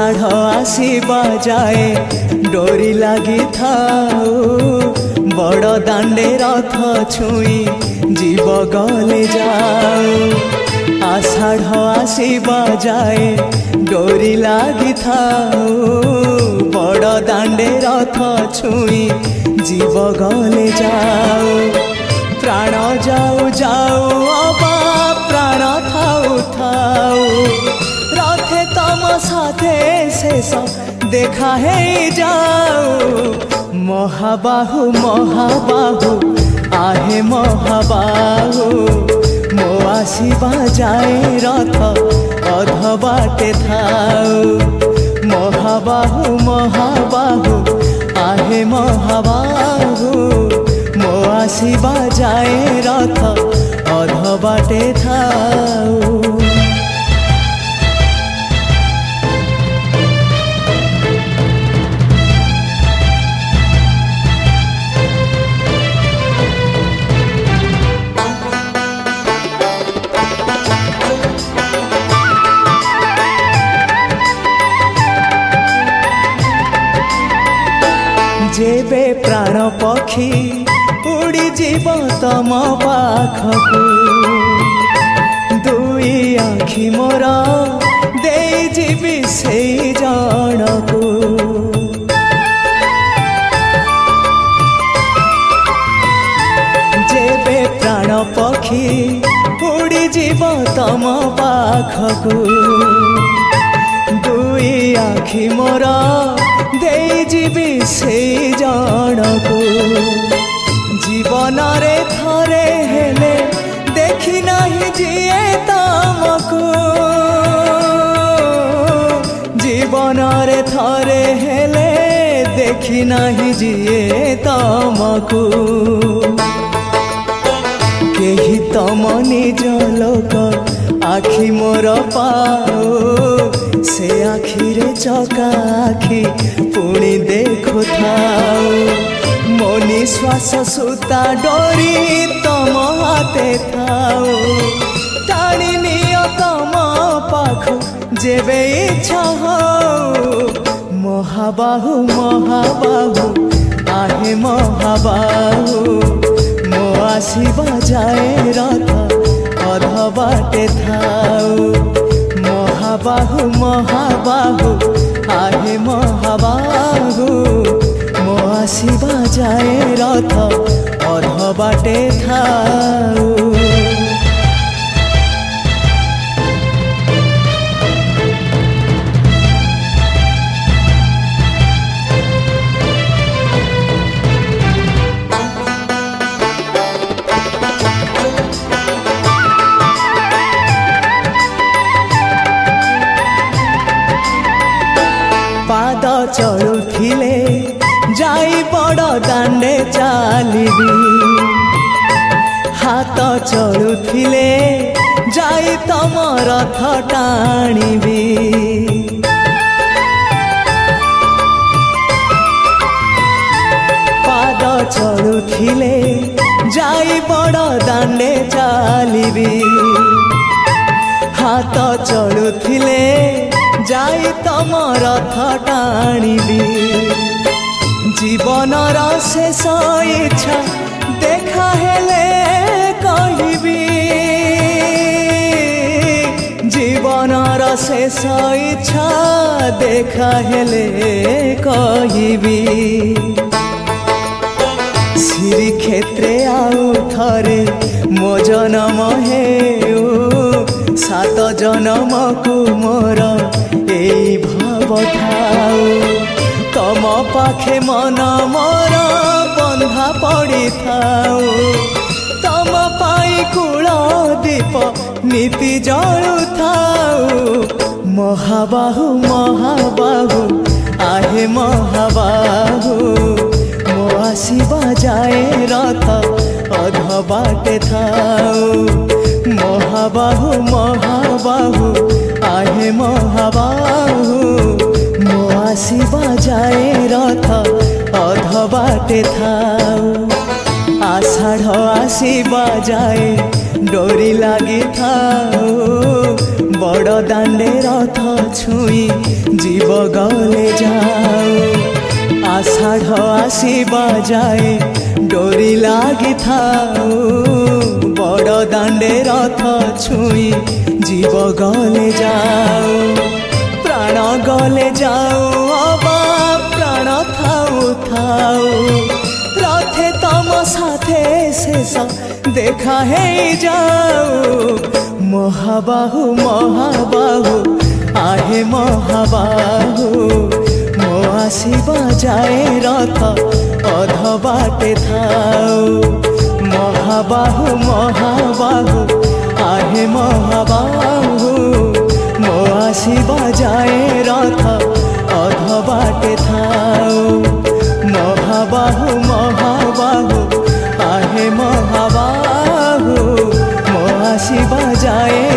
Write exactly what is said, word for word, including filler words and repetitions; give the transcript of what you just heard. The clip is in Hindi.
आषाढ़ आसीबा जाए डोरी लगी थाओ बड़ दांडे रथ छुई जीव गले जाओ। आषाढ़ आसीबा जाए डोरी लगी थाओ बड़ दांडे रथ छुई जीव गले जाओ। प्राण जाऊ जाऊ अबा प्राण थाऊ थाऊ रथे तम साथे शेष देखा है जाओ। महाबाहु महाबाहु आहे महाबाहु मो आसीबा जाए रथ अध बाटे थाऊ। महाबाहु महाबाहु आहे महाबाहु मो आसीबा जाए रथ अध बाटे थाऊ। जेबे प्राण पक्षी उड़ी जीव तम पाखकू दुई आखि मोर दे जीवी से जनकू। जेबे प्राण पक्षी उड़ी जीव तम पाखकू दुई आखि मोर दे जीवी से जनकू। जीवन रे थरे हेले देखी नहीं जिए तमकू। जीवन रे थरे हेले देखी नहीं जिए तमकू। केही तम निज लोक आखि मोर पाओ से आखि रे चका आखि पुणी देखु थाओ। मो निश्वास सुता डोरी तम हाथे थाओ टाणी नियो तम पाखु जेबे इच्छा हो। महाबाहु महाबाहु आहे महाबाहु मो आसीबा जाए रथ अध बाटे थाऊ। महाबाहु महाबाहु आहे महाबाहु मो आसीबा जाए रथ अध बाटे थाऊ। पाद चलुथिले जाई बड़ दांडे चालिबी हाथ चलुथिले जाई तम रथ टाणीबी। पाद चलुथिले जाई बड़ दांडे चालिबी हाथ चलुथिले जाई तम रथ टाणीबी। जीवनर शेष इच्छा देखा हेले कहिबी। जीवनर शेष इच्छा देखा हेले कहिबी। श्रीक्षेत्रे आउ थरे मो जन्म हेउ सात जन्म को मोर एई भाव थाऊ। तम पाखे मन मोर बंधा पड़ी थाऊ। तम पाई कूल दीप नीति जलु थाऊ। महाबाहु महाबाहु आहे महाबाहु मो आसीबा जाए रथ अध बाटे थाऊ। महाबाहु महाबाहु आहे महाबाहु मो आसीबा जाए रथ अध बाटे थाऊ। आषाढ़ आसीबा जाए डोरी लगी थाओ बड़ दांडे रथ छुई जीव गले जाऊ आषाढ़ आसीबा जाए डोरी लागी थाऊ बड़ दांडे रथ छुई जीव गले जाऊ प्राण गले जाऊ अबा प्राण थाऊ थाऊ रथे तम साथे शेष देखा है जाऊ महाबाहु महाबाहु आहे महाबाहु मो आसीबा जाए रथ अध बाटे थाऊ महाबाहु महाबाहु आहे महाबाहु मो आसीबा जाए रथ अध बाटे थाऊ महाबाहु महाबाहु आहे महाबाहु मो आसीबा जाए